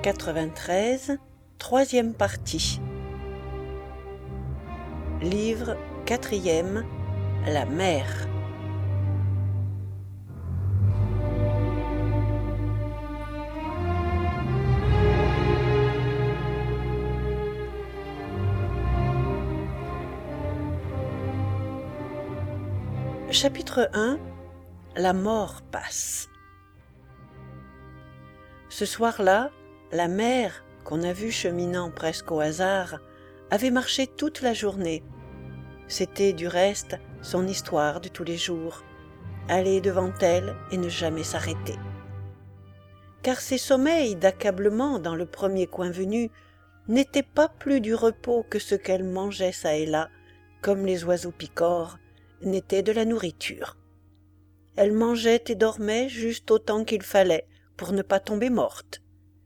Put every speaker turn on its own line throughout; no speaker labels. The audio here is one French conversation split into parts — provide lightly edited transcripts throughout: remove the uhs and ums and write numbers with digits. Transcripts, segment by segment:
93, troisième partie. Livre quatrième, La mer. Chapitre 1. La mort passe. Ce soir-là, la mère, qu'on a vue cheminant presque au hasard, avait marché toute la journée. C'était, du reste, son histoire de tous les jours, aller devant elle et ne jamais s'arrêter. Car ces sommeils d'accablement dans le premier coin venu n'étaient pas plus du repos que ce qu'elle mangeait çà et là, comme les oiseaux picors, n'étaient de la nourriture. Elle mangeait et dormait juste autant qu'il fallait pour ne pas tomber morte.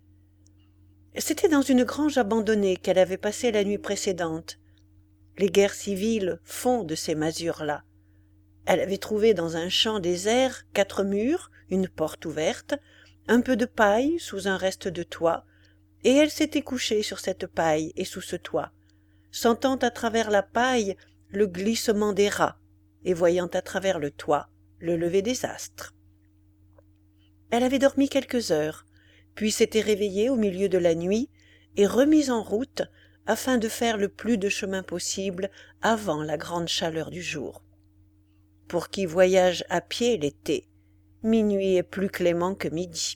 C'était dans une grange abandonnée qu'elle avait passé la nuit précédente. Les guerres civiles font de ces masures-là. Elle avait trouvé dans un champ désert 4 murs, une porte ouverte, un peu de paille sous un reste de toit, et elle s'était couchée sur cette paille et sous ce toit, sentant à travers la paille le glissement des rats et voyant à travers le toit le lever des astres. Elle avait dormi quelques heures, puis s'était réveillée au milieu de la nuit et remise en route afin de faire le plus de chemin possible avant la grande chaleur du jour. Pour qui voyage à pied l'été, minuit est plus clément que midi.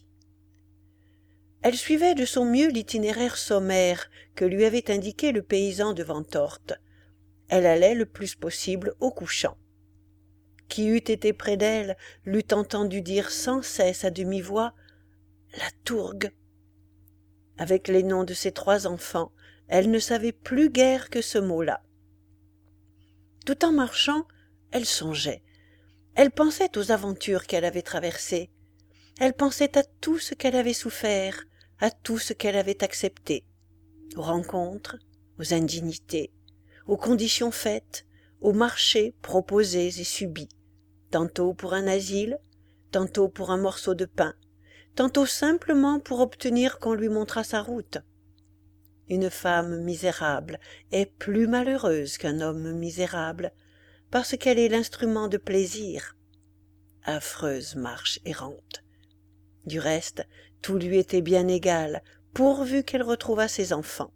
Elle suivait de son mieux l'itinéraire sommaire que lui avait indiqué le paysan de Ventorte. Elle allait le plus possible au couchant. Qui eût été près d'elle l'eût entendu dire sans cesse à demi-voix « La tourgue !» Avec les noms de ses 3 enfants, elle ne savait plus guère que ce mot-là. Tout en marchant, elle songeait. Elle pensait aux aventures qu'elle avait traversées. Elle pensait à tout ce qu'elle avait souffert, à tout ce qu'elle avait accepté, aux rencontres, aux indignités, aux conditions faites, aux marchés proposés et subis, tantôt pour un asile, tantôt pour un morceau de pain, tantôt simplement pour obtenir qu'on lui montrât sa route. Une femme misérable est plus malheureuse qu'un homme misérable, parce qu'elle est l'instrument de plaisir. Affreuse marche errante. Du reste, tout lui était bien égal, pourvu qu'elle retrouvât ses enfants.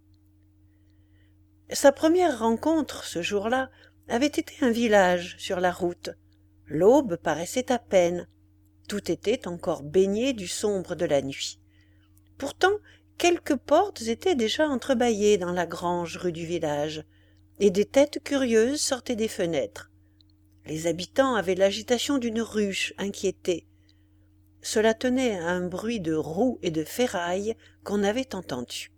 Sa première rencontre, ce jour-là, avait été un village sur la route. L'aube paraissait à peine. Tout était encore baigné du sombre de la nuit. Pourtant, quelques portes étaient déjà entrebâillées dans la grange rue du village, et des têtes curieuses sortaient des fenêtres. Les habitants avaient l'agitation d'une ruche inquiétée. Cela tenait à un bruit de roues et de ferrailles qu'on avait entendu.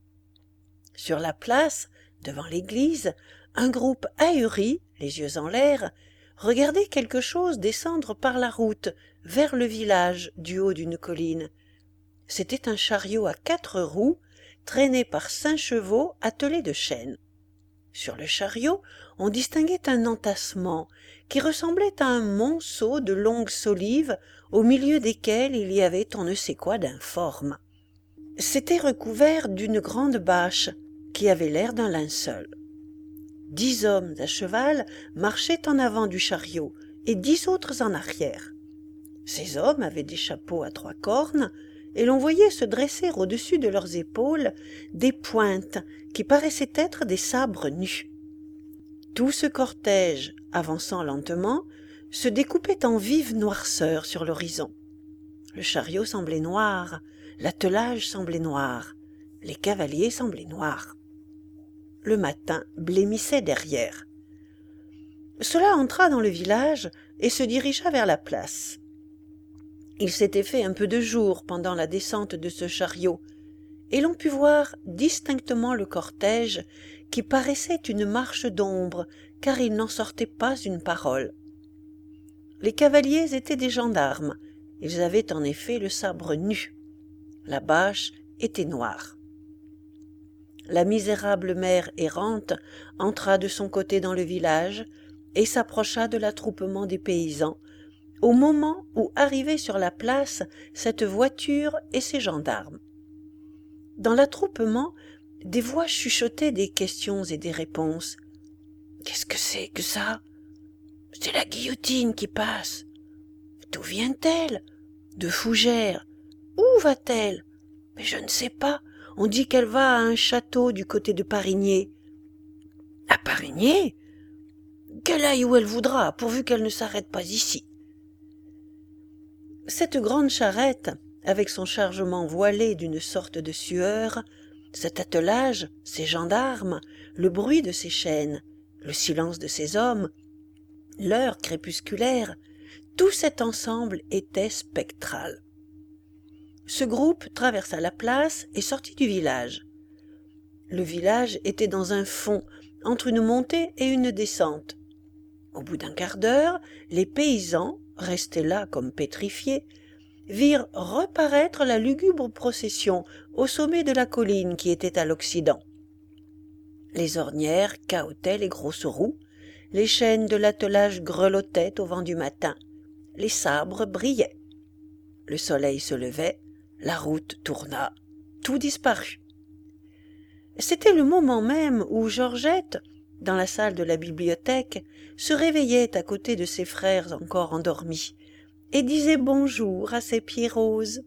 Sur la place, devant l'église, un groupe ahuri, les yeux en l'air, regardait quelque chose descendre par la route vers le village du haut d'une colline. C'était un chariot à 4 roues, traîné par 5 chevaux attelés de chêne. Sur le chariot, on distinguait un entassement qui ressemblait à un monceau de longues solives au milieu desquelles il y avait on ne sait quoi d'informe. C'était recouvert d'une grande bâche qui avait l'air d'un linceul. 10 hommes à cheval marchaient en avant du chariot et 10 autres en arrière. Ces hommes avaient des chapeaux à 3 cornes et l'on voyait se dresser au-dessus de leurs épaules des pointes qui paraissaient être des sabres nus. Tout ce cortège, avançant lentement, se découpait en vive noirceur sur l'horizon. Le chariot semblait noir, l'attelage semblait noir, les cavaliers semblaient noirs. Le matin blêmissait derrière. Cela entra dans le village et se dirigea vers la place. Il s'était fait un peu de jour pendant la descente de ce chariot, et l'on put voir distinctement le cortège qui paraissait une marche d'ombre, car il n'en sortait pas une parole. Les cavaliers étaient des gendarmes, ils avaient en effet le sabre nu. La bâche était noire. La misérable mère errante entra de son côté dans le village et s'approcha de l'attroupement des paysans, au moment où arrivait sur la place cette voiture et ces gendarmes. Dans l'attroupement, des voix chuchotaient des questions et des réponses. « Qu'est-ce que c'est que ça ? C'est la guillotine qui passe. D'où vient-elle ? De Fougères. Où va-t-elle ? Mais je ne sais pas. On dit qu'elle va à un château du côté de Parigné. » « À Parigné ? Qu'elle aille où elle voudra, pourvu qu'elle ne s'arrête pas ici. » Cette grande charrette, avec son chargement voilé d'une sorte de sueur, cet attelage, ces gendarmes, le bruit de ses chaînes, le silence de ses hommes, l'heure crépusculaire, tout cet ensemble était spectral. Ce groupe traversa la place et sortit du village. Le village était dans un fond, entre une montée et une descente. Au bout d'un quart d'heure, les paysans, restés là comme pétrifiés, virent reparaître la lugubre procession au sommet de la colline qui était à l'occident. Les ornières cahotaient les grosses roues, les chaînes de l'attelage grelottaient au vent du matin, les sabres brillaient. Le soleil se levait, la route tourna, tout disparut. C'était le moment même où Georgette, dans la salle de la bibliothèque, se réveillait à côté de ses frères encore endormis et disait bonjour à ses pieds roses.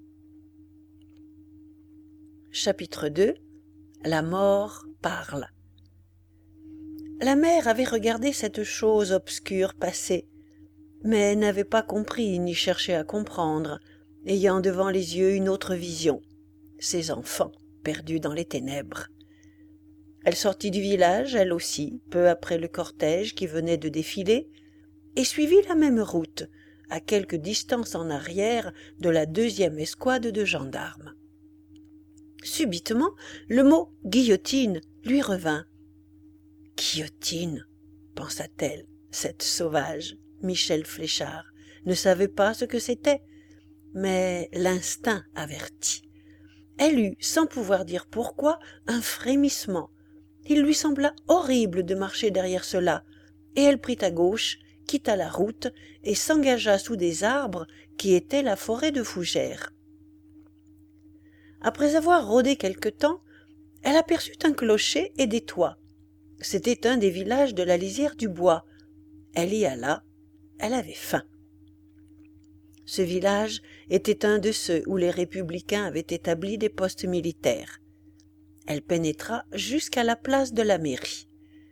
Chapitre 2. La mort parle. La mère avait regardé cette chose obscure passer, mais n'avait pas compris ni cherché à comprendre, ayant devant les yeux une autre vision, ses enfants perdus dans les ténèbres. Elle sortit du village, elle aussi, peu après le cortège qui venait de défiler, et suivit la même route, à quelque distance en arrière de la deuxième escouade de gendarmes. Subitement, le mot « guillotine » lui revint. « Guillotine » pensa-t-elle, cette sauvage, Michel Fléchard, ne savait pas ce que c'était, mais l'instinct avertit. Elle eut, sans pouvoir dire pourquoi, un frémissement. Il lui sembla horrible de marcher derrière cela, et elle prit à gauche, quitta la route et s'engagea sous des arbres qui étaient la forêt de Fougères. Après avoir rôdé quelque temps, elle aperçut un clocher et des toits. C'était un des villages de la lisière du bois. Elle y alla, elle avait faim. Ce village était un de ceux où les républicains avaient établi des postes militaires. Elle pénétra jusqu'à la place de la mairie.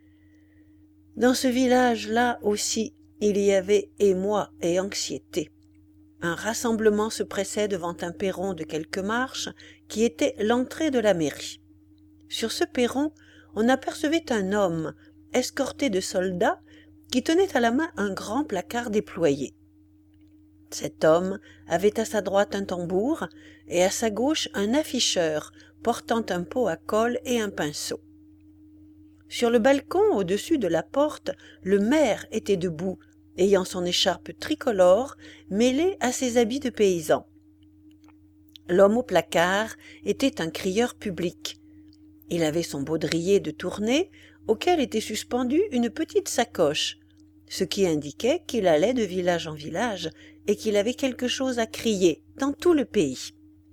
Dans ce village-là aussi, il y avait émoi et anxiété. Un rassemblement se pressait devant un perron de quelques marches qui était l'entrée de la mairie. Sur ce perron, on apercevait un homme, escorté de soldats, qui tenait à la main un grand placard déployé. Cet homme avait à sa droite un tambour et à sa gauche un afficheur portant un pot à colle et un pinceau. Sur le balcon au-dessus de la porte, le maire était debout, ayant son écharpe tricolore mêlée à ses habits de paysan. L'homme au placard était un crieur public. Il avait son baudrier de tournée auquel était suspendue une petite sacoche, ce qui indiquait qu'il allait de village en village et qu'il avait quelque chose à crier dans tout le pays.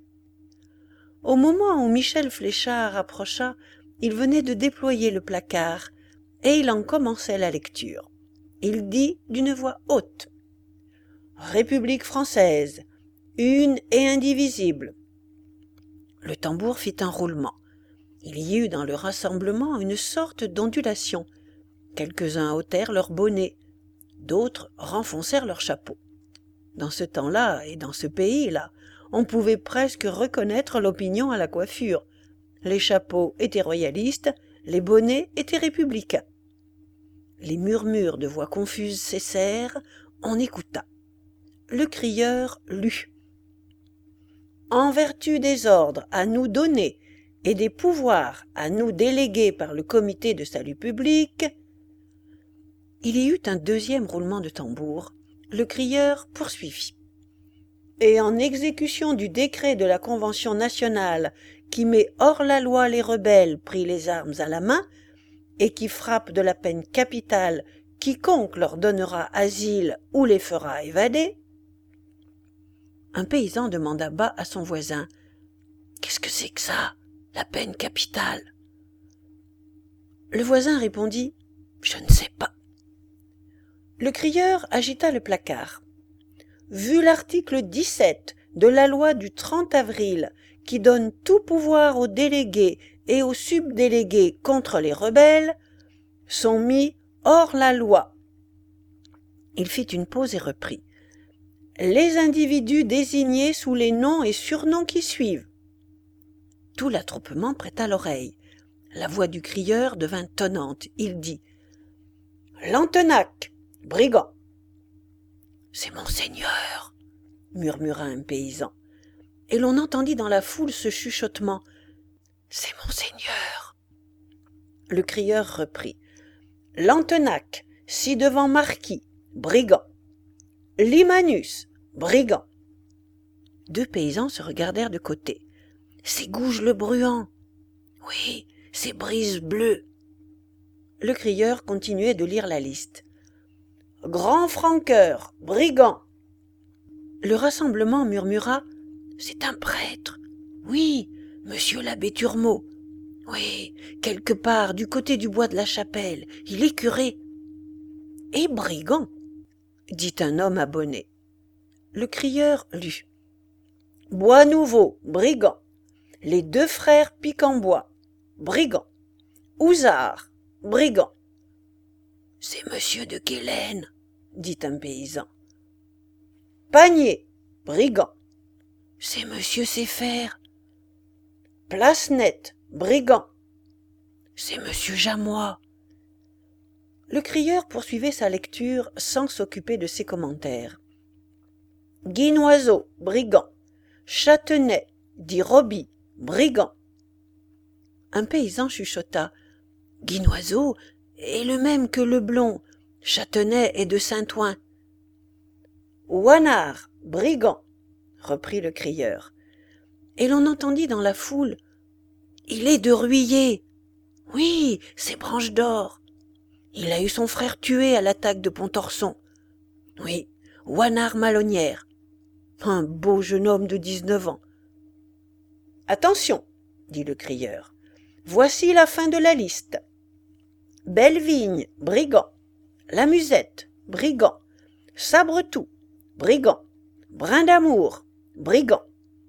Au moment où Michel Fléchard approcha, il venait de déployer le placard et il en commençait la lecture. Il dit d'une voix haute : « République française, une et indivisible. » Le tambour fit un roulement. Il y eut dans le rassemblement une sorte d'ondulation. Quelques-uns ôtèrent leurs bonnets, d'autres renfoncèrent leurs chapeaux. Dans ce temps-là et dans ce pays-là, on pouvait presque reconnaître l'opinion à la coiffure. Les chapeaux étaient royalistes, les bonnets étaient républicains. Les murmures de voix confuses cessèrent, on écouta. Le crieur lut : « En vertu des ordres à nous donner et des pouvoirs à nous déléguer par le comité de salut public » Il y eut un deuxième roulement de tambour. Le crieur poursuivit. « Et en exécution du décret de la Convention nationale qui met hors la loi les rebelles pris les armes à la main et qui frappe de la peine capitale quiconque leur donnera asile ou les fera évader. » Un paysan demanda bas à son voisin : « Qu'est-ce que c'est que ça ? La peine capitale. Le voisin répondit « Je ne sais pas ». Le crieur agita le placard. Vu l'article 17 de la loi du 30 avril qui donne tout pouvoir aux délégués et aux subdélégués contre les rebelles, sont mis hors la loi. Il fit une pause et reprit. Les individus désignés sous les noms et surnoms qui suivent. Tout l'attroupement prêta l'oreille. La voix du crieur devint tonnante. Il dit « Lantenac, brigand !»« C'est Monseigneur !» murmura un paysan. Et l'on entendit dans la foule ce chuchotement. « C'est Monseigneur !» Le crieur reprit. « Lantenac, ci-devant marquis, brigand !»« Limanus, brigand !» Deux paysans se regardèrent de côté. « C'est Gouge le Bruant !»« Oui, c'est Brise Bleue !» Le crieur continuait de lire la liste. « Grand Franqueur, brigand !» Le rassemblement murmura « C'est un prêtre !»« Oui, monsieur l'abbé Turmot !»« Oui, quelque part du côté du bois de la Chapelle, il est curé !»« Et brigand !» dit un homme à bonnet. Le crieur lut. « Bois Nouveau, brigand ! Les deux frères Piquambois, brigand ! Houzard, brigand !»« C'est monsieur de Quélen !» dit un paysan. « Panier, brigand !»« C'est monsieur Seffer !»« Place Nette, brigand !»« C'est monsieur Jamois !» Le crieur poursuivait sa lecture sans s'occuper de ses commentaires. « Guinoiseau, brigand ! Châtenay, dit Roby, brigand !» Un paysan chuchota. « Guinoiseau est le même que Leblon, Châtenay est de Saint-Ouen. »« Ouanard, brigand !» reprit le crieur. Et l'on entendit dans la foule. « Il est de Ruillé. »« Oui, c'est Branche d'Or. » « Il a eu son frère tué à l'attaque de Pontorson. »« Oui, Ouanard Malonnière. » Un beau jeune homme de 19 ans. « Attention, dit le crieur. Voici la fin de la liste. Bellevigne, brigand. La Musette, brigand. Sabretout, brigand. Brin d'Amour, brigand. »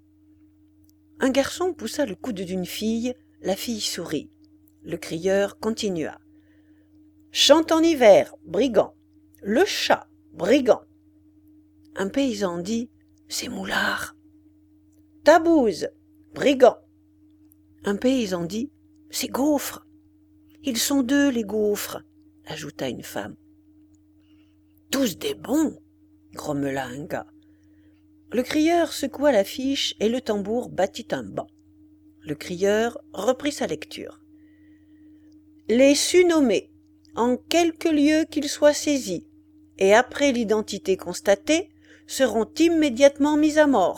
Un garçon poussa le coude d'une fille, la fille sourit. Le crieur continua. « Chante en hiver, brigand. Le chat, brigand. » Un paysan dit « C'est Moulard. »« Tabouze, brigand. » Un paysan dit « C'est Gaufre. »« Ils sont deux, les gaufres, » ajouta une femme. « Tous des bons, » grommela un gars. Le crieur secoua l'affiche et le tambour battit un banc. Le crieur reprit sa lecture. « Les sus-nommés, en quelque lieu qu'ils soient saisis, et après l'identité constatée, seront immédiatement mis à mort. »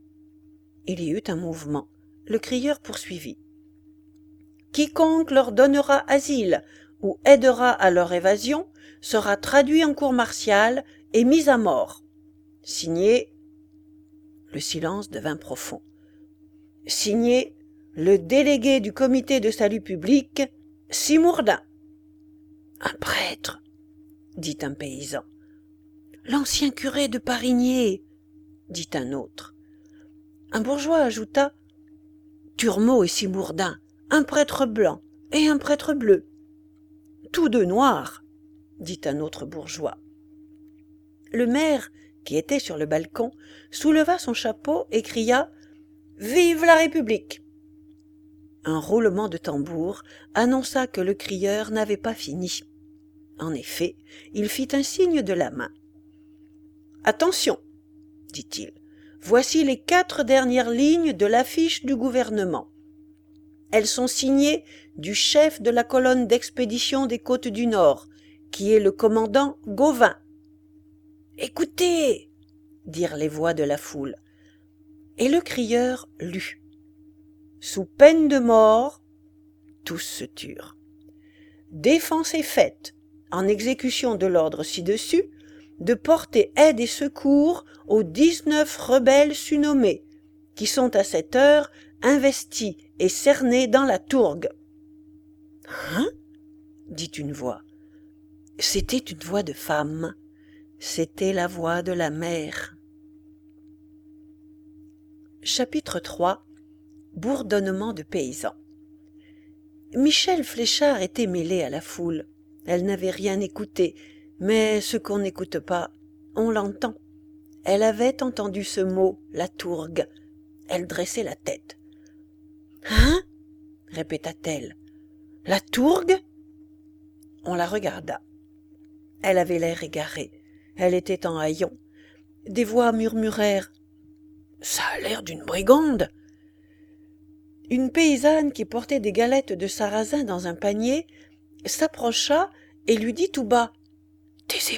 Il y eut un mouvement. Le crieur poursuivit. « Quiconque leur donnera asile ou aidera à leur évasion sera traduit en cour martiale et mis à mort. Signé... » Le silence devint profond. « Signé le délégué du comité de salut public, Simourdin. »« Un prêtre, » dit un paysan. « L'ancien curé de Parigné, » dit un autre. Un bourgeois ajouta « Turmot et Simourdin, un prêtre blanc et un prêtre bleu. »« Tous deux noirs, » dit un autre bourgeois. Le maire, qui était sur le balcon, souleva son chapeau et cria « Vive la République !» Un roulement de tambour annonça que le crieur n'avait pas fini. En effet, il fit un signe de la main. « Attention, dit-il, voici les 4 dernières lignes de l'affiche du gouvernement. Elles sont signées du chef de la colonne d'expédition des Côtes du Nord, qui est le commandant Gauvin. »« Écoutez !» dirent les voix de la foule. Et le crieur lut. « Sous peine de mort, » tous se turent. « Défense est faite, en exécution de l'ordre ci-dessus, de porter aide et secours aux 19 rebelles sus-nommés, qui sont à cette heure investie et cernée dans la tourgue. » « Hein ?» dit une voix. C'était une voix de femme. C'était la voix de la mère. Chapitre 3. Bourdonnement de paysans. Michel Fléchard était mêlée à la foule. Elle n'avait rien écouté, mais ce qu'on n'écoute pas, on l'entend. Elle avait entendu ce mot, la tourgue. Elle dressait la tête. « Hein ?» répéta-t-elle. « La tourgue ?» On la regarda. Elle avait l'air égarée. Elle était en haillons. Des voix murmurèrent. « Ça a l'air d'une brigande !» Une paysanne qui portait des galettes de sarrasin dans un panier s'approcha et lui dit tout bas. « Taisez-vous !»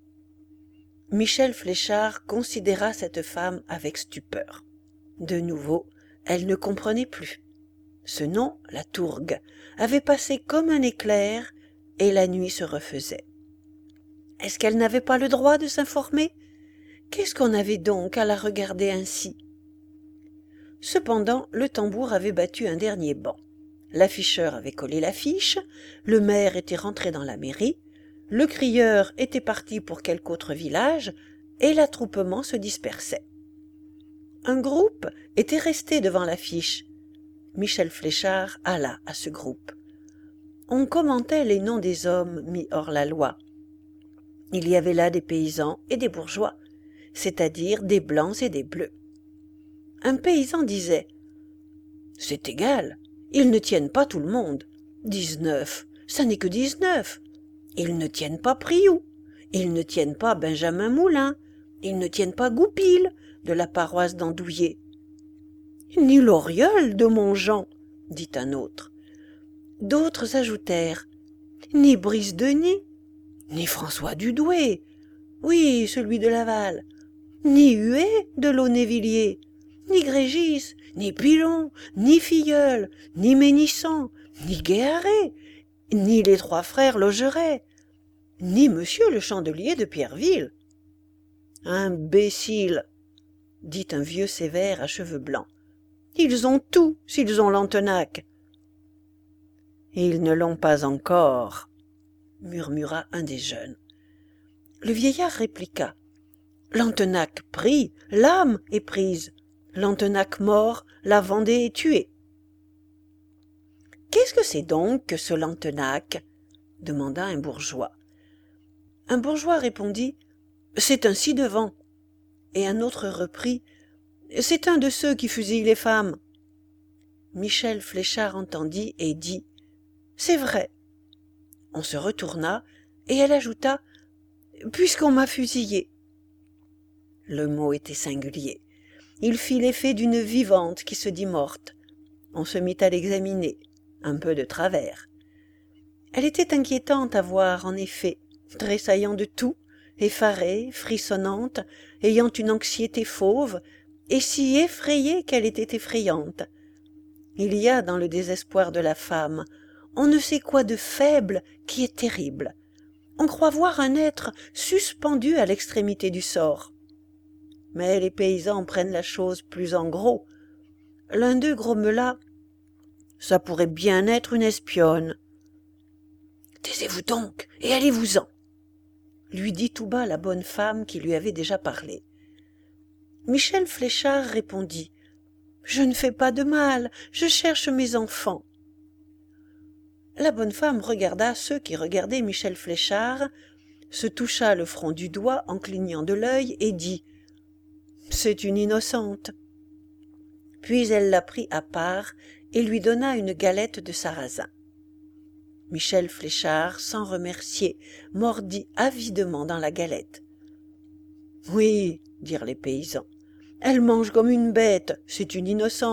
Michel Fléchard considéra cette femme avec stupeur. De nouveau, elle ne comprenait plus. Ce nom, la tourgue, avait passé comme un éclair et la nuit se refaisait. Est-ce qu'elle n'avait pas le droit de s'informer ? Qu'est-ce qu'on avait donc à la regarder ainsi ? Cependant, le tambour avait battu un dernier ban. L'afficheur avait collé l'affiche, le maire était rentré dans la mairie, le crieur était parti pour quelque autre village, et l'attroupement se dispersait. Un groupe était resté devant l'affiche. Michel Fléchard alla à ce groupe. On commentait les noms des hommes mis hors la loi. Il y avait là des paysans et des bourgeois, c'est-à-dire des blancs et des bleus. Un paysan disait « C'est égal, ils ne tiennent pas tout le monde. 19, ça n'est que 19. Ils ne tiennent pas Priou, ils ne tiennent pas Benjamin Moulin, ils ne tiennent pas Goupil de la paroisse d'Andouillé. Ni l'Oriol de Montjean, dit un autre. D'autres ajoutèrent ni Brice Denis, ni François Dudoué, oui, celui de Laval, ni Huet de Launay-Villiers, ni Grégis, ni Pilon, ni Filleul, ni Ménisson, ni Guéharé, ni les trois frères Logeret, ni monsieur le chandelier de Pierreville. « Imbécile !» dit un vieux sévère à cheveux blancs. « Ils ont tout s'ils ont Lantenac. »« Ils ne l'ont pas encore, » murmura un des jeunes. Le vieillard répliqua. « Lantenac pris, l'âme est prise. Lantenac mort, la Vendée est tuée. »« Qu'est-ce que c'est donc que ce Lantenac ?» demanda un bourgeois. Un bourgeois répondit « C'est un ci-devant » et un autre reprit « C'est un de ceux qui fusillent les femmes. » Michel Fléchard entendit et dit « C'est vrai. » On se retourna et elle ajouta « Puisqu'on m'a fusillé. » Le mot était singulier. Il fit l'effet d'une vivante qui se dit morte. On se mit à l'examiner, un peu de travers. Elle était inquiétante à voir, en effet, tressaillant de tout, effarée, frissonnante, ayant une anxiété fauve, et si effrayée qu'elle était effrayante. Il y a dans le désespoir de la femme, on ne sait quoi de faible qui est terrible. On croit voir un être suspendu à l'extrémité du sort. Mais les paysans prennent la chose plus en gros. L'un d'eux grommela « Ça pourrait bien être une espionne. »« Taisez-vous donc et allez-vous-en » lui dit tout bas la bonne femme qui lui avait déjà parlé. Michel Fléchard répondit « Je ne fais pas de mal, je cherche mes enfants. » La bonne femme regarda ceux qui regardaient Michel Fléchard, se toucha le front du doigt en clignant de l'œil et dit « C'est une innocente. » Puis elle la prit à part et lui donna une galette de sarrasin. Michel Fléchard, sans remercier, mordit avidement dans la galette. « Oui, dirent les paysans, elle mange comme une bête, c'est une innocente. »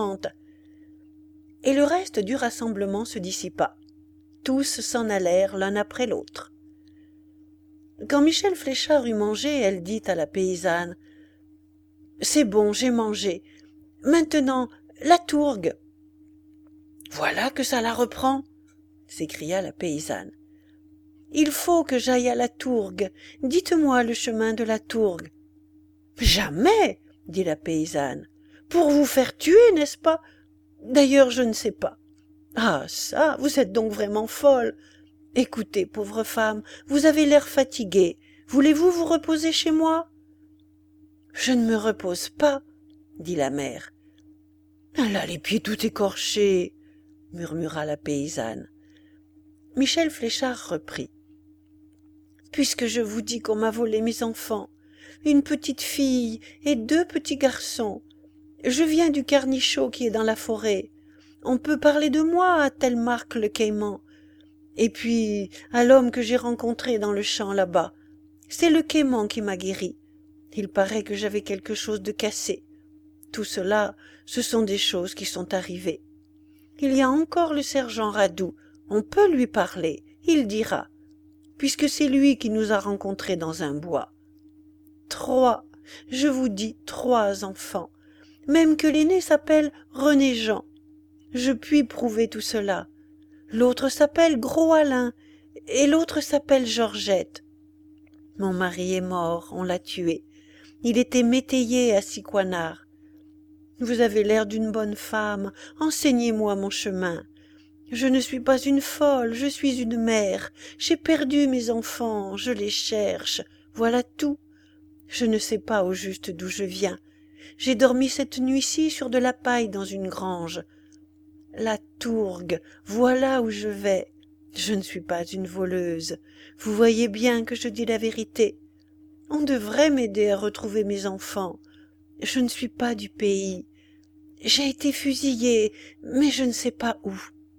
Et le reste du rassemblement se dissipa. Tous s'en allèrent l'un après l'autre. Quand Michel Fléchard eut mangé, elle dit à la paysanne « C'est bon, j'ai mangé. Maintenant, la tourgue. »« Voilà que ça la reprend !» s'écria la paysanne. « Il faut que j'aille à la tourgue. Dites-moi le chemin de la tourgue. »« Jamais !» dit la paysanne. « Pour vous faire tuer, n'est-ce pas ? D'ailleurs, je ne sais pas. Ah ça, vous êtes donc vraiment folle. Écoutez, pauvre femme, vous avez l'air fatiguée. Voulez-vous vous reposer chez moi? Je ne me repose pas, dit la mère. Elle a les pieds tout écorchés, murmura la paysanne. Michel Fléchard reprit. Puisque je vous dis qu'on m'a volé mes enfants, une petite fille et 2 petits garçons, je viens du Carnichaud qui est dans la forêt. On peut parler de moi à Telmark le Quément. Et puis, à l'homme que j'ai rencontré dans le champ là-bas, c'est le Quément qui m'a guéri. Il paraît que j'avais quelque chose de cassé. Tout cela, ce sont des choses qui sont arrivées. Il y a encore le sergent Radoux, on peut lui parler, il dira, puisque c'est lui qui nous a rencontrés dans un bois. 3, je vous dis 3 enfants, même que l'aîné s'appelle René Jean. Je puis prouver tout cela. L'autre s'appelle Gros Alain, et l'autre s'appelle Georgette. Mon mari est mort, on l'a tué. Il était métayer à Sicoinard. Vous avez l'air d'une bonne femme, enseignez-moi mon chemin. Je ne suis pas une folle, je suis une mère. J'ai perdu mes enfants, je les cherche. Voilà tout. Je ne sais pas au juste d'où je viens. J'ai dormi cette nuit-ci sur de la paille dans une grange. La Tourgue, voilà où je vais. Je ne suis pas une voleuse. Vous voyez bien que je dis la vérité. On devrait m'aider à retrouver mes enfants. Je ne suis pas du pays. J'ai été fusillée, mais je ne sais pas où.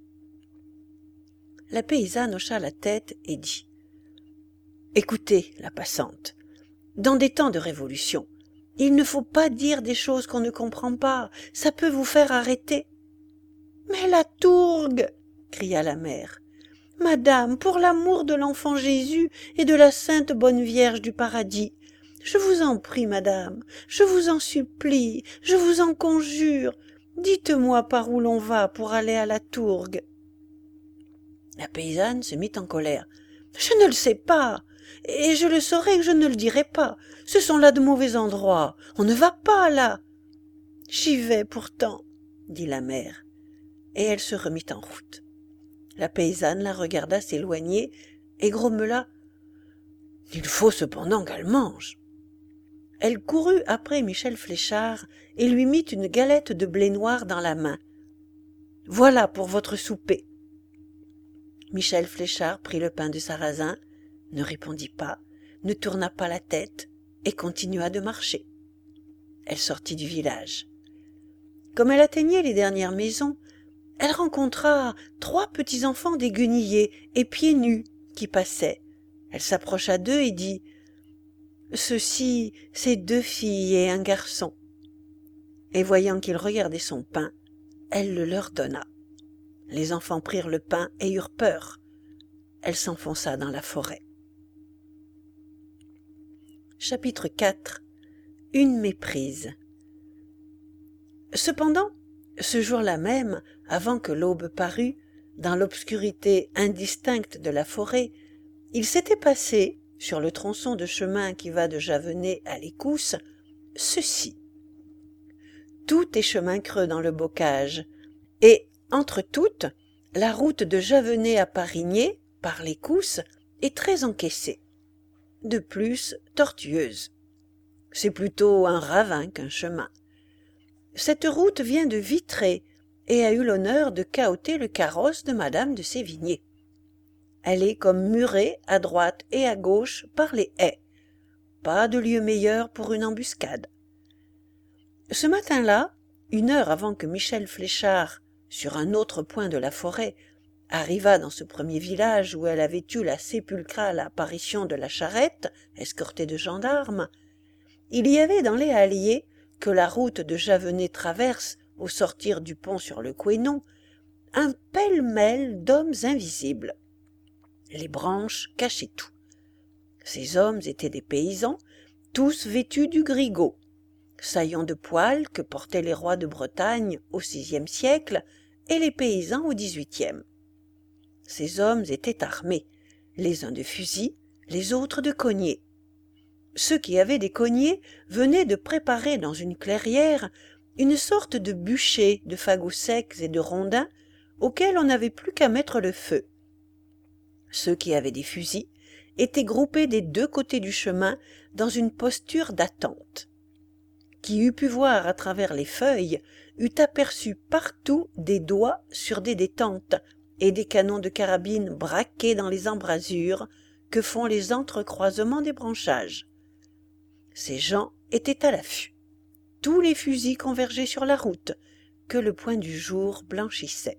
La paysanne hocha la tête et dit « Écoutez, la passante, dans des temps de révolution, il ne faut pas dire des choses qu'on ne comprend pas, ça peut vous faire arrêter. » « Mais la Tourgue !» cria la mère. « Madame, pour l'amour de l'enfant Jésus et de la sainte bonne Vierge du paradis, je vous en prie, madame, je vous en supplie, je vous en conjure, dites-moi par où l'on va pour aller à la Tourgue. » La paysanne se mit en colère. « Je ne le sais pas, et je le saurai que je ne le dirai pas. Ce sont là de mauvais endroits, on ne va pas là. »« J'y vais pourtant, » dit la mère, et elle se remit en route. La paysanne la regarda s'éloigner et grommela « Il faut cependant qu'elle mange. » Elle courut après Michel Fléchard et lui mit une galette de blé noir dans la main. « Voilà pour votre souper. » Michel Fléchard prit le pain de sarrasin, ne répondit pas, ne tourna pas la tête et continua de marcher. Elle sortit du village. Comme elle atteignait les dernières maisons, elle rencontra 3 petits enfants des guenillers et pieds nus qui passaient. Elle s'approcha d'eux et dit « Ceux-ci, c'est 2 filles et un garçon. » Et voyant qu'ils regardaient son pain, elle le leur donna. Les enfants prirent le pain et eurent peur. Elle s'enfonça dans la forêt. Chapitre 4. Une méprise. Cependant, ce jour-là même, avant que l'aube parût, dans l'obscurité indistincte de la forêt, il s'était passé, sur le tronçon de chemin qui va de Javenay à l'Écousse, ceci. Tout est chemin creux dans le bocage, et, entre toutes, la route de Javenay à Parigné, par l'Écousse, est très encaissée. De plus, tortueuse. C'est plutôt un ravin qu'un chemin. Cette route vient de Vitré et a eu l'honneur de cahoter le carrosse de madame de Sévigné. Elle est comme murée à droite et à gauche par les haies. Pas de lieu meilleur pour une embuscade. Ce matin-là, 1 heure avant que Michel Fléchard, sur un autre point de la forêt, arrivât dans ce premier village où elle avait eu la sépulcrale apparition de la charrette, escortée de gendarmes, il y avait dans les halliers que la route de Javenay traverse au sortir du pont sur le Couesnon, un pêle-mêle d'hommes invisibles. Les branches cachaient tout. Ces hommes étaient des paysans, tous vêtus du grigot, saillons de poil que portaient les rois de Bretagne au VIe siècle et les paysans au XVIIIe. Ces hommes étaient armés, les uns de fusils, les autres de cognets. Ceux qui avaient des cognets venaient de préparer dans une clairière une sorte de bûcher de fagots secs et de rondins auxquels on n'avait plus qu'à mettre le feu. Ceux qui avaient des fusils étaient groupés des deux côtés du chemin dans une posture d'attente. Qui eût pu voir à travers les feuilles eût aperçu partout des doigts sur des détentes et des canons de carabine braqués dans les embrasures que font les entrecroisements des branchages. Ces gens étaient à l'affût. Tous les fusils convergeaient sur la route que le point du jour blanchissait.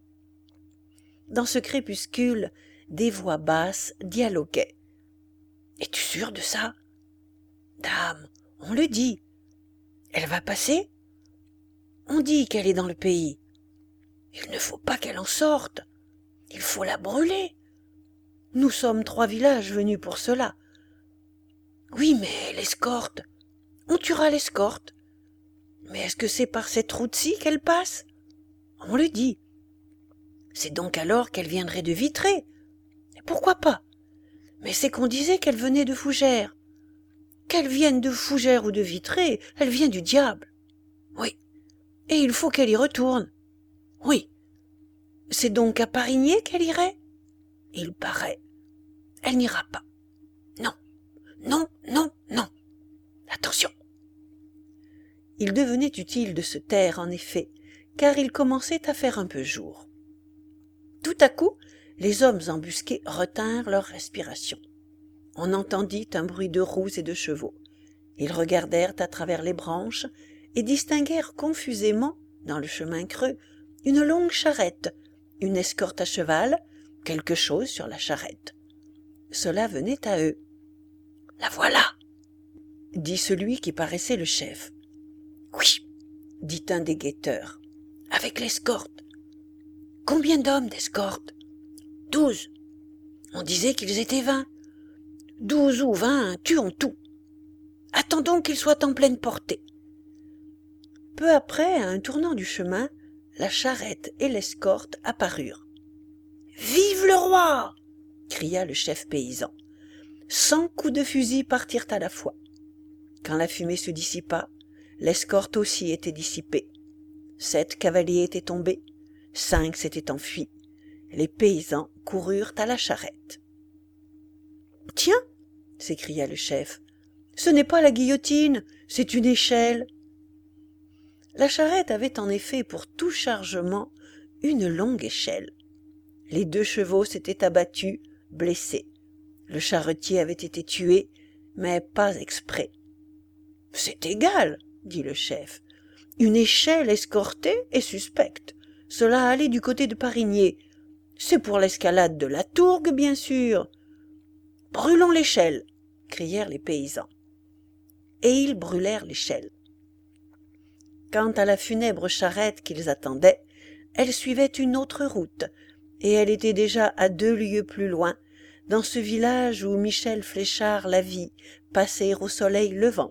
Dans ce crépuscule, des voix basses dialoguaient. « Es-tu sûr de ça ? Dame, on le dit. Elle va passer ? On dit qu'elle est dans le pays. Il ne faut pas qu'elle en sorte. Il faut la brûler. Nous sommes 3 villages venus pour cela. Oui, mais l'escorte. On tuera l'escorte. Mais est-ce que c'est par cette route-ci qu'elle passe ? On le dit. C'est donc alors qu'elle viendrait de Vitré. Et pourquoi pas ? Mais c'est qu'on disait qu'elle venait de Fougères. Qu'elle vienne de Fougères ou de Vitré, elle vient du diable. Oui. Et il faut qu'elle y retourne. Oui. C'est donc à Parigné qu'elle irait ? Il paraît. Elle n'ira pas. Non. Non, non, non. Attention. Il devenait utile de se taire, en effet, car il commençait à faire un peu jour. Tout à coup, les hommes embusqués retinrent leur respiration. On entendit un bruit de roues et de chevaux. Ils regardèrent à travers les branches et distinguèrent confusément, dans le chemin creux, une longue charrette, une escorte à cheval, quelque chose sur la charrette. Cela venait à eux. « La voilà !» dit celui qui paraissait le chef. « Oui !» dit un des guetteurs. « Avec l'escorte. »« Combien d'hommes d'escorte ?»« 12. On disait qu'ils étaient 20. 12 ou 20, tuons tout. Attendons qu'ils soient en pleine portée. » Peu après, à un tournant du chemin, la charrette et l'escorte apparurent. « Vive le roi !» cria le chef paysan. 100 coups de fusil partirent à la fois. Quand la fumée se dissipa, l'escorte aussi était dissipée. 7 cavaliers étaient tombés, 5 s'étaient enfuis. Les paysans coururent à la charrette. « Tiens !» s'écria le chef. « Ce n'est pas la guillotine, c'est une échelle. » La charrette avait en effet pour tout chargement une longue échelle. Les 2 chevaux s'étaient abattus, blessés. Le charretier avait été tué, mais pas exprès. « C'est égal, » dit le chef. « Une échelle escortée est suspecte. Cela allait du côté de Parigné. C'est pour l'escalade de la Tourgue, bien sûr. »« Brûlons l'échelle !» crièrent les paysans. Et ils brûlèrent l'échelle. Quant à la funèbre charrette qu'ils attendaient, elle suivait une autre route, et elle était déjà à 2 lieues plus loin, dans ce village où Michel Fléchard la vit passer au soleil levant.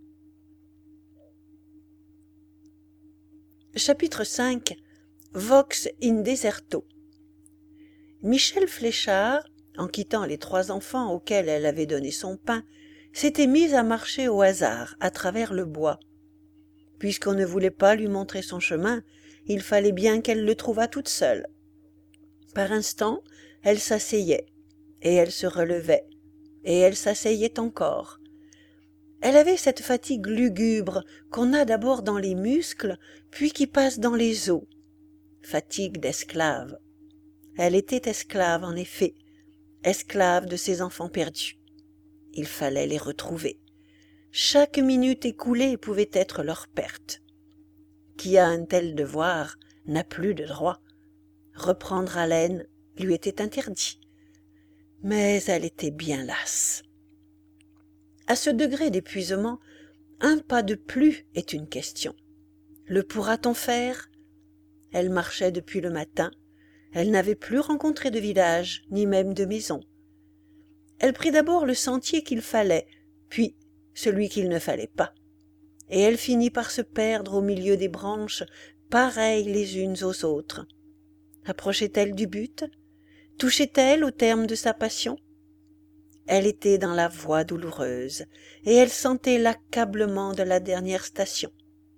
Chapitre 5 Vox in deserto. Michel Fléchard, en quittant les 3 enfants auxquels elle avait donné son pain, s'était mise à marcher au hasard à travers le bois. Puisqu'on ne voulait pas lui montrer son chemin, il fallait bien qu'elle le trouvât toute seule. Par instants, elle s'asseyait, et elle se relevait, et elle s'asseyait encore. Elle avait cette fatigue lugubre qu'on a d'abord dans les muscles, puis qui passe dans les os. Fatigue d'esclave. Elle était esclave, en effet, esclave de ses enfants perdus. Il fallait les retrouver. Chaque minute écoulée pouvait être leur perte. Qui a un tel devoir n'a plus de droit. Reprendre haleine lui était interdit. Mais elle était bien lasse. À ce degré d'épuisement, un pas de plus est une question. Le pourra-t-on faire ? Elle marchait depuis le matin. Elle n'avait plus rencontré de village, ni même de maison. Elle prit d'abord le sentier qu'il fallait, puis celui qu'il ne fallait pas. Et elle finit par se perdre au milieu des branches, pareilles les unes aux autres. Approchait-elle du but ? Touchait-elle au terme de sa passion ? Elle était dans la voie douloureuse, et elle sentait l'accablement de la dernière station.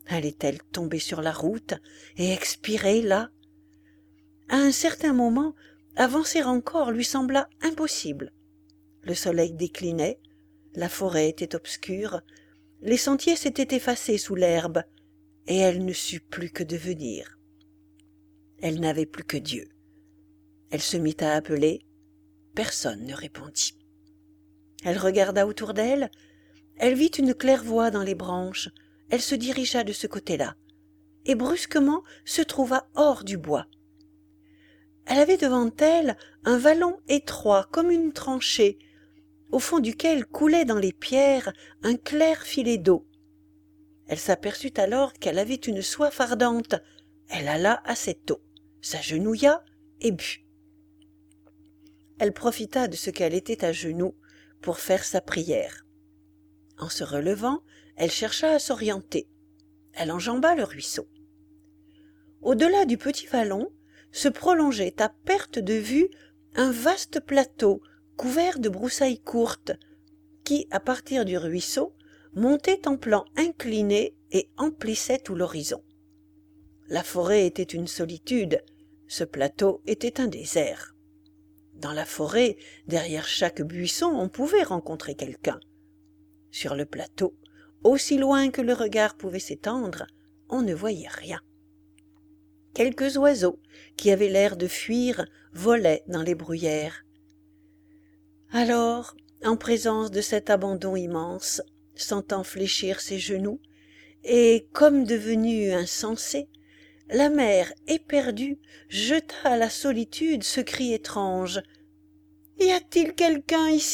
Allait-elle tomber sur la route et expirer là? À un certain moment, avancer encore lui sembla impossible. Le soleil déclinait, la forêt était obscure, les sentiers s'étaient effacés sous l'herbe, et elle ne sut plus que devenir. Elle n'avait plus que Dieu. Elle se mit à appeler. Personne ne répondit. Elle regarda autour d'elle. Elle vit une claire-voie dans les branches. Elle se dirigea de ce côté-là, et brusquement se trouva hors du bois. Elle avait devant elle un vallon étroit comme une tranchée, au fond duquel coulait dans les pierres un clair filet d'eau. Elle s'aperçut alors qu'elle avait une soif ardente. Elle alla à cette eau, s'agenouilla et but. Elle profita de ce qu'elle était à genoux pour faire sa prière. En se relevant, elle chercha à s'orienter. Elle enjamba le ruisseau. Au-delà du petit vallon se prolongeait à perte de vue un vaste plateau couvert de broussailles courtes qui, à partir du ruisseau, montait en plan incliné et emplissait tout l'horizon. La forêt était une solitude, ce plateau était un désert. Dans la forêt, derrière chaque buisson, on pouvait rencontrer quelqu'un. Sur le plateau, aussi loin que le regard pouvait s'étendre, on ne voyait rien. Quelques oiseaux, qui avaient l'air de fuir, volaient dans les bruyères. Alors, en présence de cet abandon immense, sentant fléchir ses genoux, et comme devenue insensée, la mère, éperdue, jeta à la solitude ce cri étrange. « Y a-t-il quelqu'un ici ?»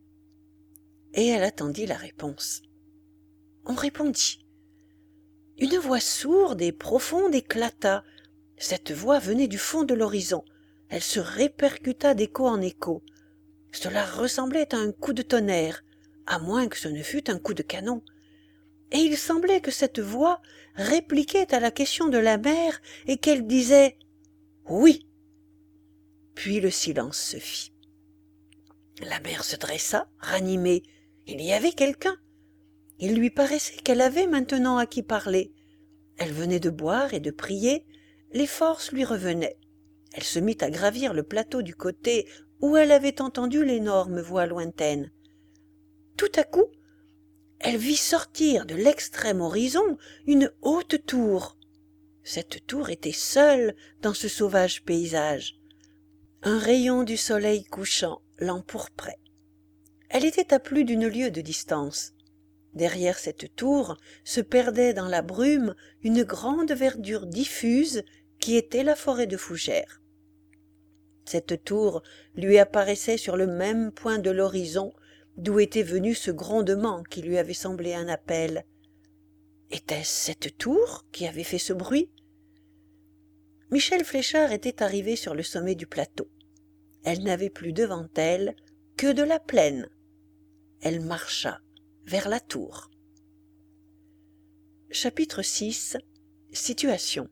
Et elle attendit la réponse. On répondit. Une voix sourde et profonde éclata. Cette voix venait du fond de l'horizon. Elle se répercuta d'écho en écho. Cela ressemblait à un coup de tonnerre, à moins que ce ne fût un coup de canon. Et il semblait que cette voix répliquait à la question de la mère et qu'elle disait « Oui ». Puis le silence se fit. La mère se dressa, ranimée. Il y avait quelqu'un. Il lui paraissait qu'elle avait maintenant à qui parler. Elle venait de boire et de prier, les forces lui revenaient. Elle se mit à gravir le plateau du côté où elle avait entendu l'énorme voix lointaine. Tout à coup, elle vit sortir de l'extrême horizon une haute tour. Cette tour était seule dans ce sauvage paysage. Un rayon du soleil couchant l'empourprait. Elle était à plus d'une lieue de distance. Derrière cette tour se perdait dans la brume une grande verdure diffuse qui était la forêt de fougères. Cette tour lui apparaissait sur le même point de l'horizon d'où était venu ce grondement qui lui avait semblé un appel. Était-ce cette tour qui avait fait ce bruit? Michel Fléchard était arrivé sur le sommet du plateau. Elle n'avait plus devant elle que de la plaine. Elle marcha vers la tour. Chapitre 6. Situation.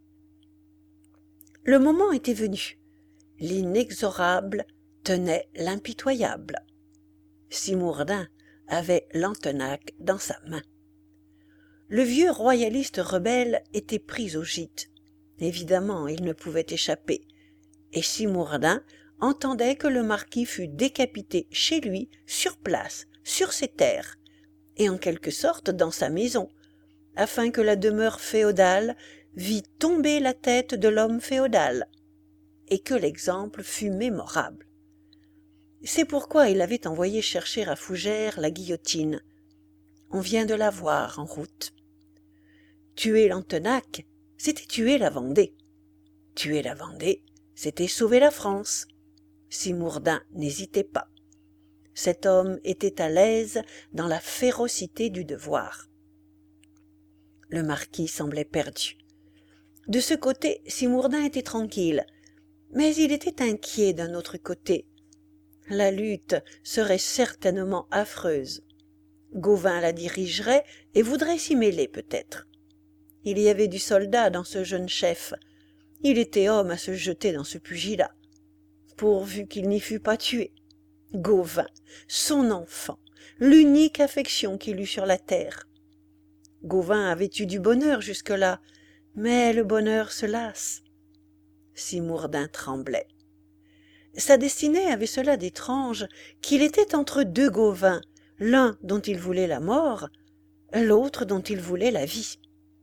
Le moment était venu. L'inexorable tenait l'impitoyable. Simourdin avait Lantenac dans sa main. Le vieux royaliste rebelle était pris au gîte. Évidemment, il ne pouvait échapper. Et Simourdin entendait que le marquis fût décapité chez lui, sur place, sur ses terres, et en quelque sorte dans sa maison, afin que la demeure féodale vît tomber la tête de l'homme féodal, et que l'exemple fût mémorable. C'est pourquoi il avait envoyé chercher à Fougères la guillotine. On vient de la voir en route. Tuer Lantenac, c'était tuer la Vendée. Tuer la Vendée, c'était sauver la France. Simourdin n'hésitait pas. Cet homme était à l'aise dans la férocité du devoir. Le marquis semblait perdu. De ce côté, Simourdin était tranquille, mais il était inquiet d'un autre côté. La lutte serait certainement affreuse. Gauvin la dirigerait et voudrait s'y mêler peut-être. Il y avait du soldat dans ce jeune chef. Il était homme à se jeter dans ce pugilat, pourvu qu'il n'y fût pas tué. Gauvin, son enfant, l'unique affection qu'il eût sur la terre. Gauvin avait eu du bonheur jusque-là, mais le bonheur se lasse. Simourdin tremblait. Sa destinée avait cela d'étrange qu'il était entre deux Gauvin, l'un dont il voulait la mort, l'autre dont il voulait la vie.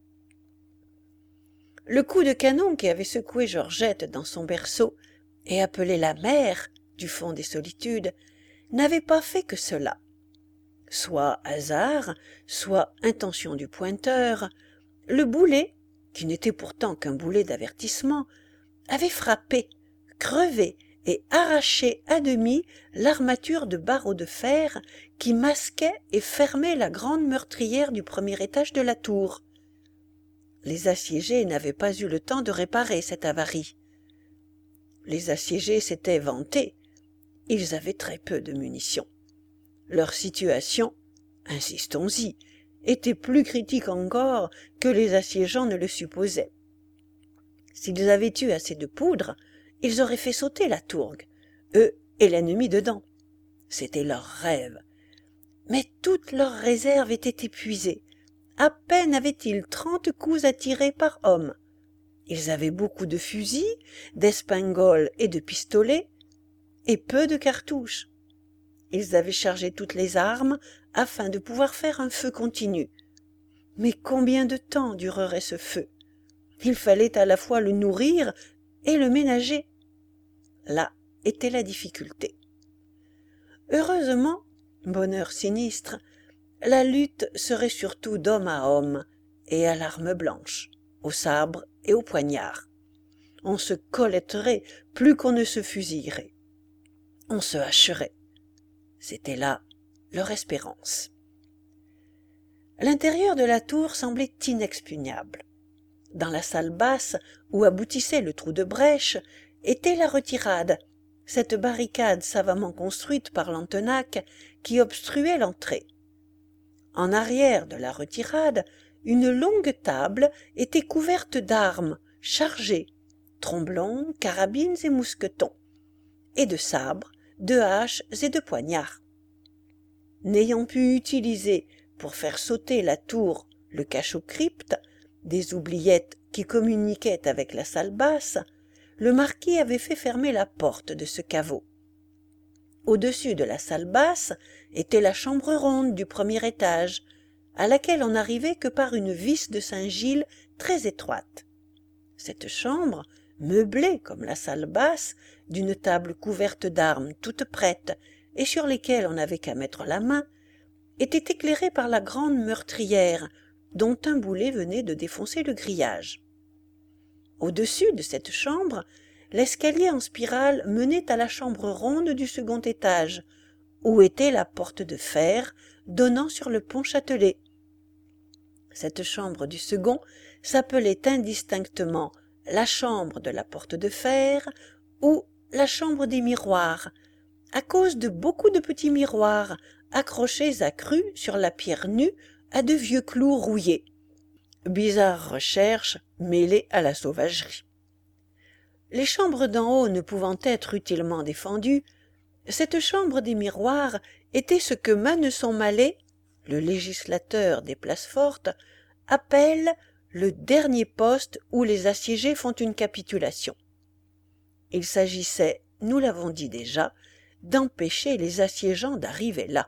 Le coup de canon qui avait secoué Georgette dans son berceau et appelé la mère du fond des solitudes n'avait pas fait que cela. Soit hasard, soit intention du pointeur, le boulet, qui n'était pourtant qu'un boulet d'avertissement, avait frappé, crevé et arraché à demi l'armature de barreaux de fer qui masquait et fermait la grande meurtrière du premier étage de la tour. Les assiégés n'avaient pas eu le temps de réparer cette avarie. Les assiégés s'étaient vantés. Ils avaient très peu de munitions. Leur situation, insistons-y, était plus critique encore que les assiégeants ne le supposaient. S'ils avaient eu assez de poudre, ils auraient fait sauter la tourgue, eux et l'ennemi dedans. C'était leur rêve. Mais toutes leurs réserves étaient épuisées. À peine avaient-ils 30 coups à tirer par homme. Ils avaient beaucoup de fusils, d'espingoles et de pistolets, et peu de cartouches. Ils avaient chargé toutes les armes afin de pouvoir faire un feu continu. Mais combien de temps durerait ce feu? Il fallait à la fois le nourrir et le ménager. Là était la difficulté. Heureusement, bonheur sinistre, la lutte serait surtout d'homme à homme et à l'arme blanche, au sabre et au poignard. On se colletterait plus qu'on ne se fusillerait. On se hacherait. C'était là leur espérance. L'intérieur de la tour semblait inexpugnable. Dans la salle basse, où aboutissait le trou de brèche, était la retirade, cette barricade savamment construite par Lantenac qui obstruait l'entrée. En arrière de la retirade, une longue table était couverte d'armes, chargées, tromblons, carabines et mousquetons, et de sabres, de haches et de poignards. N'ayant pu utiliser pour faire sauter la tour le cachot-crypte, des oubliettes qui communiquaient avec la salle basse, le marquis avait fait fermer la porte de ce caveau. Au-dessus de la salle basse était la chambre ronde du premier étage, à laquelle on n'arrivait que par une vis de Saint-Gilles très étroite. Cette chambre, meublée comme la salle basse, d'une table couverte d'armes toutes prêtes et sur lesquelles on n'avait qu'à mettre la main, était éclairée par la grande meurtrière dont un boulet venait de défoncer le grillage. Au-dessus de cette chambre, l'escalier en spirale menait à la chambre ronde du second étage, où était la porte de fer donnant sur le pont Châtelet. Cette chambre du second s'appelait indistinctement la chambre de la porte de fer ou la chambre des miroirs, à cause de beaucoup de petits miroirs accrochés à cru sur la pierre nue à de vieux clous rouillés. Bizarre recherche mêlée à la sauvagerie. Les chambres d'en haut ne pouvant être utilement défendues, cette chambre des miroirs était ce que Mannesson Mallet, le législateur des places fortes, appelle le dernier poste où les assiégés font une capitulation. Il s'agissait, nous l'avons dit déjà, d'empêcher les assiégeants d'arriver là.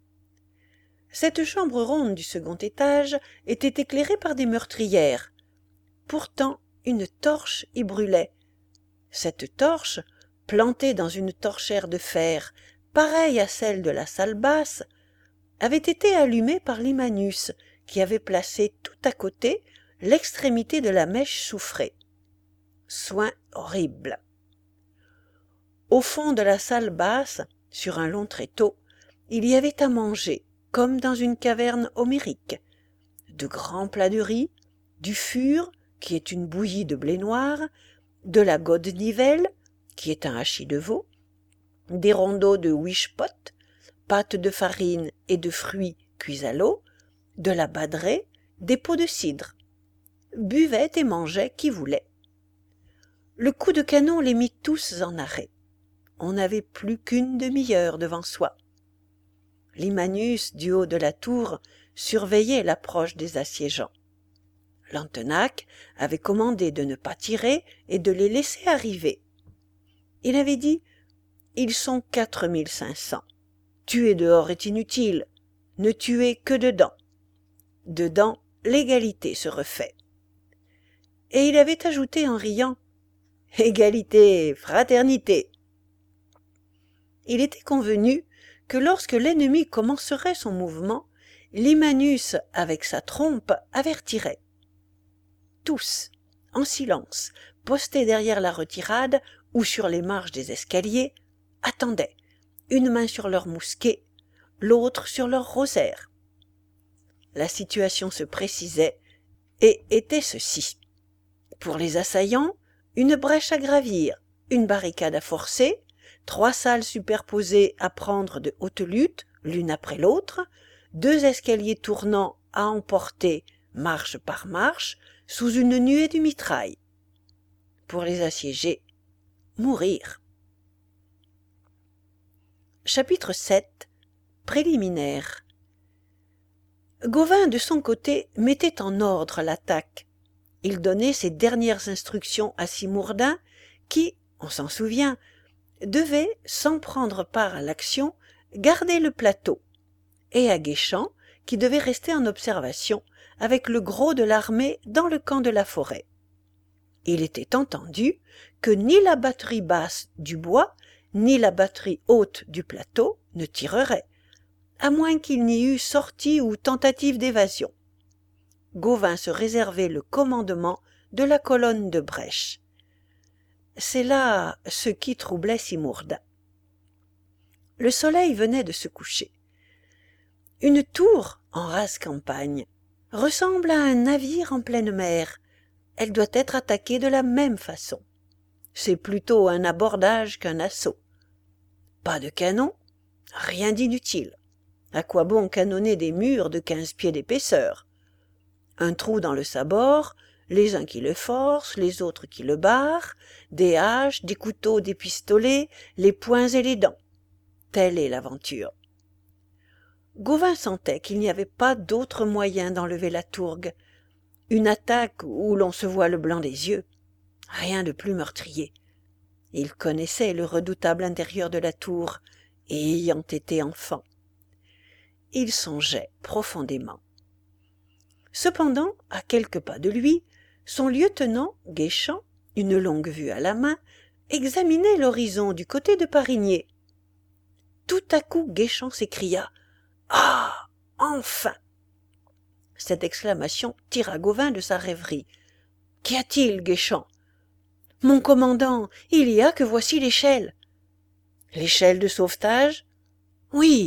Cette chambre ronde du second étage était éclairée par des meurtrières. Pourtant, une torche y brûlait. Cette torche, plantée dans une torchère de fer, pareille à celle de la salle basse, avait été allumée par Limanus, qui avait placé tout à côté l'extrémité de la mèche soufrée. Soin horrible. Au fond de la salle basse, sur un long tréteau, il y avait à manger, comme dans une caverne homérique, de grands plats de riz, du fur, qui est une bouillie de blé noir, de la godnivelle, qui est un hachis de veau, des rondeaux de wichepot, pâte de farine et de fruits cuits à l'eau, de la badrée, des pots de cidre. Buvait et mangeait qui voulait. Le coup de canon les mit tous en arrêt. On n'avait plus qu'une demi-heure devant soi. Limanus, du haut de la tour, surveillaient l'approche des assiégeants. Lantenac avait commandé de ne pas tirer et de les laisser arriver. Il avait dit « Ils sont 4500. Tuer dehors est inutile. Ne tuez que dedans. Dedans, l'égalité se refait. » Et il avait ajouté en riant « Égalité, fraternité !» Il était convenu que lorsque l'ennemi commencerait son mouvement, Limanus, avec sa trompe, avertirait. Tous, en silence, postés derrière la retirade ou sur les marches des escaliers, attendaient, une main sur leur mousquet, l'autre sur leur rosaire. La situation se précisait et était ceci. Pour les assaillants, une brèche à gravir, une barricade à forcer, 3 salles superposées à prendre de haute lutte, l'une après l'autre, 2 escaliers tournants à emporter, marche par marche, sous une nuée de mitraille. Pour les assiégés, mourir. Chapitre 7. Préliminaire. Gauvin, de son côté, mettait en ordre l'attaque. Il donnait ses dernières instructions à Simourdin, qui, on s'en souvient, devait, sans prendre part à l'action, garder le plateau, et à Guéchamp, qui devait rester en observation, avec le gros de l'armée dans le camp de la forêt. Il était entendu que ni la batterie basse du bois, ni la batterie haute du plateau ne tireraient, à moins qu'il n'y eût sortie ou tentative d'évasion. Gauvin se réservait le commandement de la colonne de brèche. C'est là ce qui troublait Simourdin. Le soleil venait de se coucher. Une tour, en rase campagne, ressemble à un navire en pleine mer. Elle doit être attaquée de la même façon. C'est plutôt un abordage qu'un assaut. Pas de canon, rien d'inutile. À quoi bon canonner des murs de 15 pieds d'épaisseur? Un trou dans le sabord, les uns qui le forcent, les autres qui le barrent, des haches, des couteaux, des pistolets, les poings et les dents. Telle est l'aventure. Gauvin sentait qu'il n'y avait pas d'autre moyen d'enlever la tourgue. Une attaque où l'on se voit le blanc des yeux. Rien de plus meurtrier. Il connaissait le redoutable intérieur de la tour, et ayant été enfant. Il songeait profondément. Cependant, à quelques pas de lui, son lieutenant, Guéchamp, une longue vue à la main, examinait l'horizon du côté de Parigné. Tout à coup, Guéchamp s'écria « Ah, enfin !» Cette exclamation tira Gauvin de sa rêverie. « Qu'y a-t-il, Guéchamp ?»« Mon commandant, il y a que voici l'échelle. »« L'échelle de sauvetage ?»« Oui. »«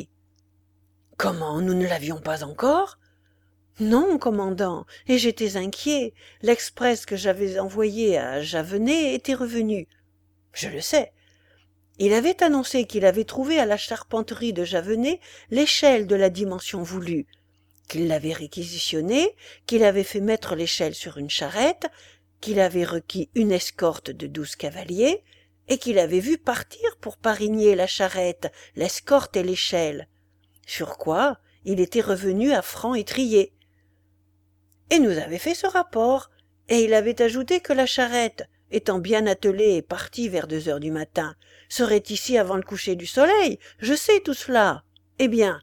Comment, nous ne l'avions pas encore ?»« Non, commandant, et j'étais inquiet. L'express que j'avais envoyé à Javenay était revenu. »« Je le sais. Il avait annoncé qu'il avait trouvé à la charpenterie de Javenay l'échelle de la dimension voulue, qu'il l'avait réquisitionnée, qu'il avait fait mettre l'échelle sur une charrette, qu'il avait requis une escorte de 12 cavaliers, et qu'il avait vu partir pour Parigné la charrette, l'escorte et l'échelle. Sur quoi il était revenu à franc-étrier. Et nous avait fait ce rapport, et il avait ajouté que la charrette, étant bien attelée et partie vers 2 heures du matin, serait ici avant le coucher du soleil. Je sais tout cela. Eh bien,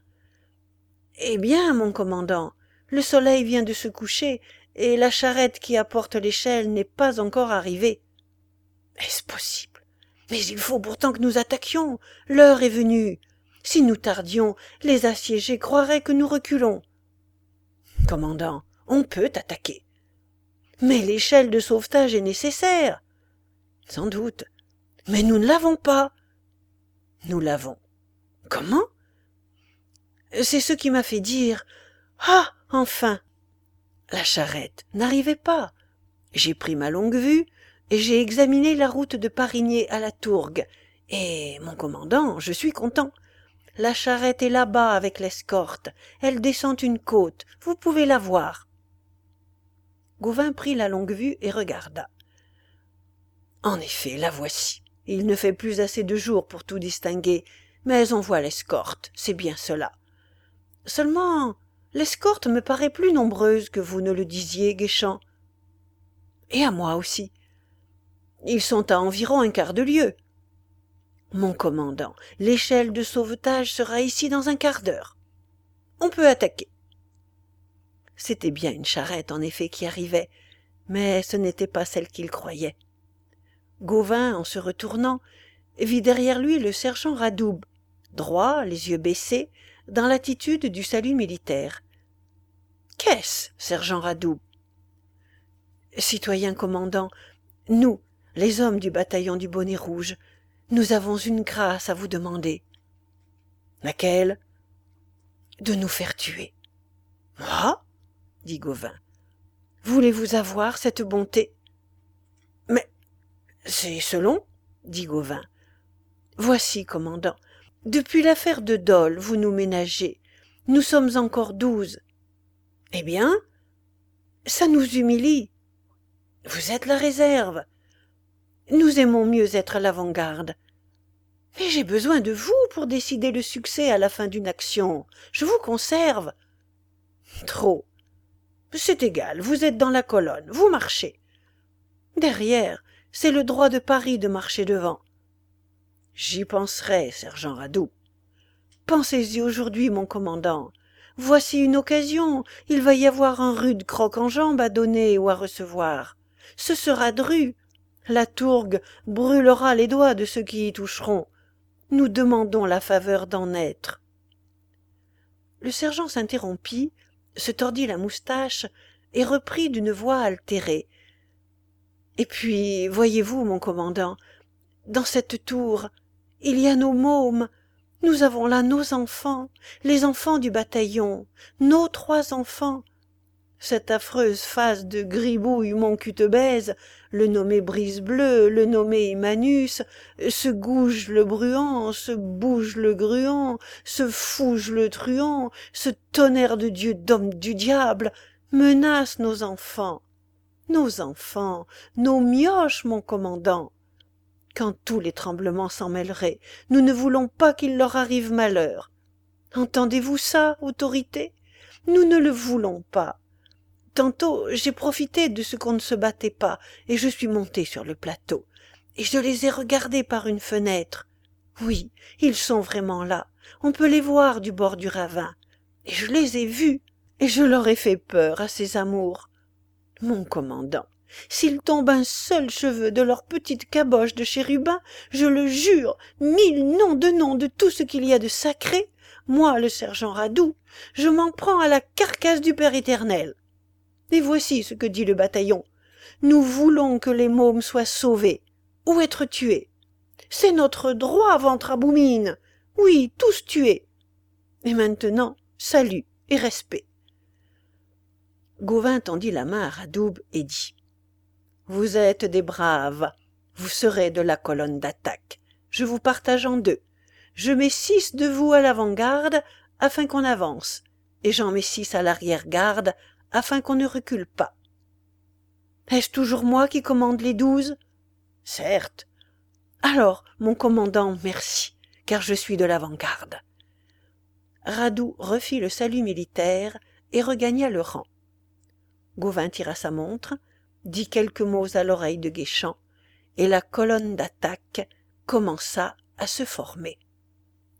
mon commandant, le soleil vient de se coucher, et la charrette qui apporte l'échelle n'est pas encore arrivée. Est-ce possible? Mais il faut pourtant que nous attaquions. L'heure est venue. Si nous tardions, les assiégés croiraient que nous reculons. Commandant, on peut attaquer. Mais l'échelle de sauvetage est nécessaire. Sans doute. Mais nous ne l'avons pas. Nous l'avons. Comment? C'est ce qui m'a fait dire « Ah, enfin !» La charrette n'arrivait pas. J'ai pris ma longue vue et j'ai examiné la route de Parigné à la Tourgue. Et, mon commandant, je suis content. La charrette est là-bas avec l'escorte. Elle descend une côte. Vous pouvez la voir. Gauvin prit la longue vue et regarda. En effet, la voici. Il ne fait plus assez de jour pour tout distinguer, mais on voit l'escorte, c'est bien cela. Seulement, L'escorte me paraît plus nombreuse que vous ne le disiez, Guéchamp. Et à moi aussi. Ils sont à environ un quart de lieue. Mon commandant, l'échelle de sauvetage sera ici dans un quart d'heure. On peut attaquer. C'était bien une charrette, en effet, qui arrivait, mais ce n'était pas celle qu'il croyait. Gauvin, en se retournant, vit derrière lui le sergent Radoub, droit, les yeux baissés, dans l'attitude du salut militaire. « Qu'est-ce, sergent Radoub ?»« Citoyen commandant, nous, les hommes du bataillon du Bonnet Rouge, nous avons une grâce à vous demander. »« Laquelle ?»« De nous faire tuer. »« Moi ?» dit Gauvin. « Voulez-vous avoir cette bonté ?»« Mais c'est selon, » dit Gauvin. « Voici, commandant, depuis l'affaire de Dole, vous nous ménagez. Nous sommes encore 12. Eh bien, ça nous humilie. Vous êtes la réserve. Nous aimons mieux être l'avant-garde. Mais j'ai besoin de vous pour décider le succès à la fin d'une action. Je vous conserve. Trop. C'est égal, vous êtes dans la colonne, vous marchez. Derrière, c'est le droit de Paris de marcher devant. J'y penserai, sergent Radoub. Pensez-y aujourd'hui, mon commandant. Voici une occasion, il va y avoir un rude croc-en-jambe à donner ou à recevoir. Ce sera dru. La tourgue brûlera les doigts de ceux qui y toucheront. Nous demandons la faveur d'en être. Le sergent s'interrompit, se tordit la moustache et reprit d'une voix altérée. Et puis, voyez-vous, mon commandant, dans cette tour, il y a nos mômes. Nous avons là nos enfants, les enfants du bataillon, nos 3 enfants. Cette affreuse face de gribouille Montcutebèze, le nommé Brisebleu, le nommé Immanus, ce Gouge le Bruant, ce Bouge le Gruant, ce Fouge le Truand, ce tonnerre de Dieu d'homme du diable, menace nos enfants, nos mioches, mon commandant. Quand tous les tremblements s'en mêleraient, nous ne voulons pas qu'il leur arrive malheur. Entendez-vous ça, autorité? Nous ne le voulons pas. Tantôt, j'ai profité de ce qu'on ne se battait pas, et je suis monté sur le plateau, et je les ai regardés par une fenêtre. Oui, ils sont vraiment là, on peut les voir du bord du ravin, et je les ai vus, et je leur ai fait peur à ces amours. Mon commandant, s'il tombe un seul cheveu de leur petite caboche de chérubin, je le jure, 1000 noms de tout ce qu'il y a de sacré, moi, le sergent Radoub, je m'en prends à la carcasse du Père éternel. Et voici ce que dit le bataillon. Nous voulons que les mômes soient sauvés, ou être tués. C'est notre droit, ventre à boumine. Oui, tous tués. Et maintenant, salut et respect. Gauvin tendit la main à Radoub et dit « Vous êtes des braves, vous serez de la colonne d'attaque. Je vous partage en 2. Je mets 6 de vous à l'avant-garde afin qu'on avance, et j'en mets 6 à l'arrière-garde afin qu'on ne recule pas. Est-ce toujours moi qui commande les 12 ? Certes. Alors, mon commandant, merci, car je suis de l'avant-garde. Radoub refit le salut militaire et regagna le rang. Gauvin tira sa montre, dit quelques mots à l'oreille de Guéchamp, et la colonne d'attaque commença à se former.